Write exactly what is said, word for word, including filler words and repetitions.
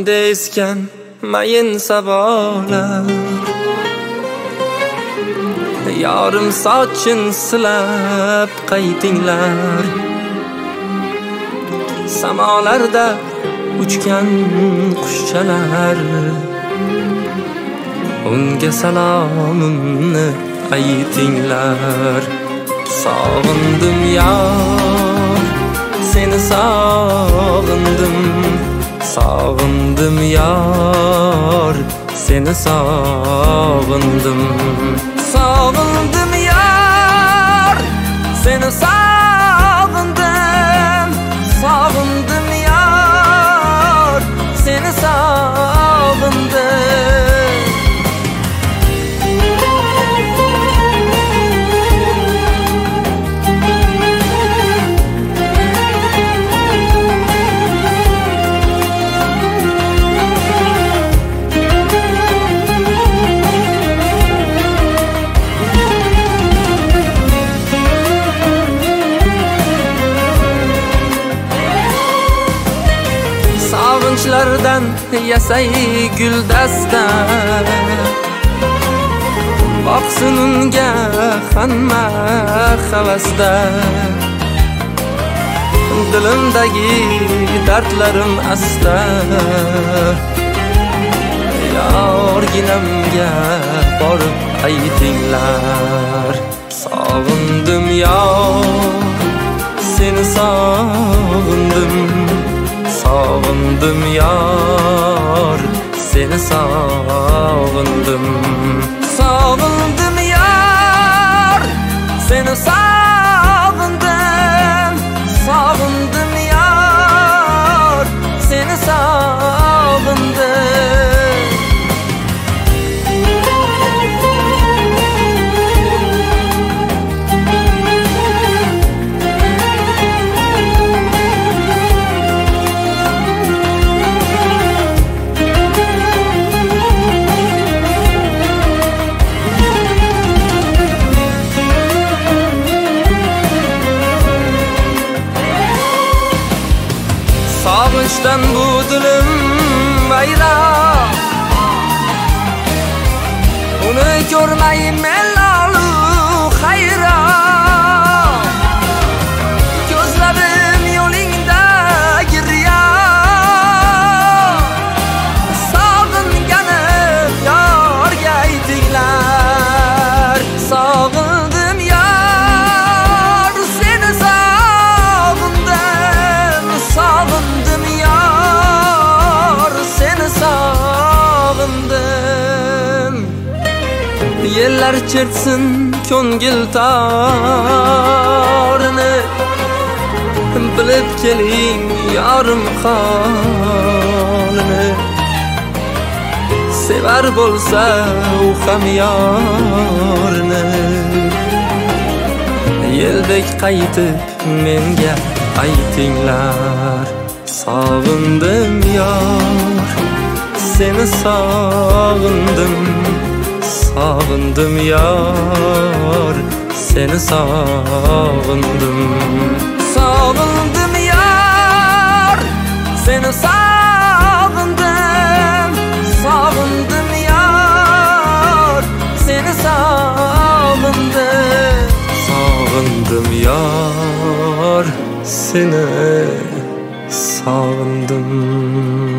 Ko'nglimda esgan mayin savollar, yorim sochin silab qaytinglar. Samolarda uchgan qushchalar, unga salomimni aytinglar. Sog'indim yor, seni sog'indim. Sog'indim yor, seni sog'indim. Sog'indim yor, seni sog'indim. Sog'indim yor, seni sog'indim. Sog'inchlardan yasay guldasta, boqsin unga hamma havasda. Dilimdagi dardlarim asta, yorginamga borib aytinglar. Sog'indim yor, seni sog'indim. Sog'indim yor, seni sog'indim. Sog'indim yor, seni sog'indim. Sog'indim yor, seni sog'indim. Sog'inchdan bu dilim vayron, uni ko'rmay men lolu hayron. Ko'zlarim yo'lingda giryon, sog'inganim yorga aytinglar. Sog'indim yor, seni sog'indim. Sog'indim yor, seni sog'indim. Yellar chertsin ko'ngil torini, bilib keling yorim holini. Sevar bo'lsa u ham yorni, yeldek qaytib menga aytinglar. Sog'indim yor, seni sog'indim. Sog'indim yor, seni sog'indim. Sog'indim yor, seni sog'indim. Sog'indim yor, seni sog'indim. Sog'indim yor, seni sog'indim.